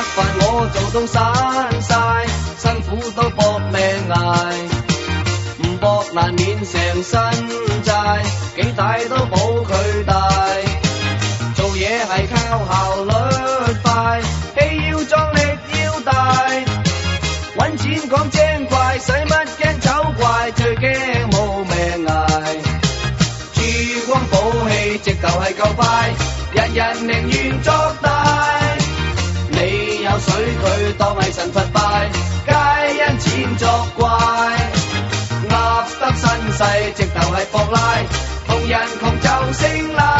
飯我做到散晒，辛苦都搏命捱，唔搏難免成身債，幾大都冇佢大。做嘢係靠效率快，氣要壯力要大，搵錢講精怪，使乜驚醜怪，最驚冇命捱。珠光寶氣直頭係夠快，人人寧願作大。你有水佢當係神佛拜，皆因錢作怪。噏得身世直頭係博拉，同人窮就姓賴。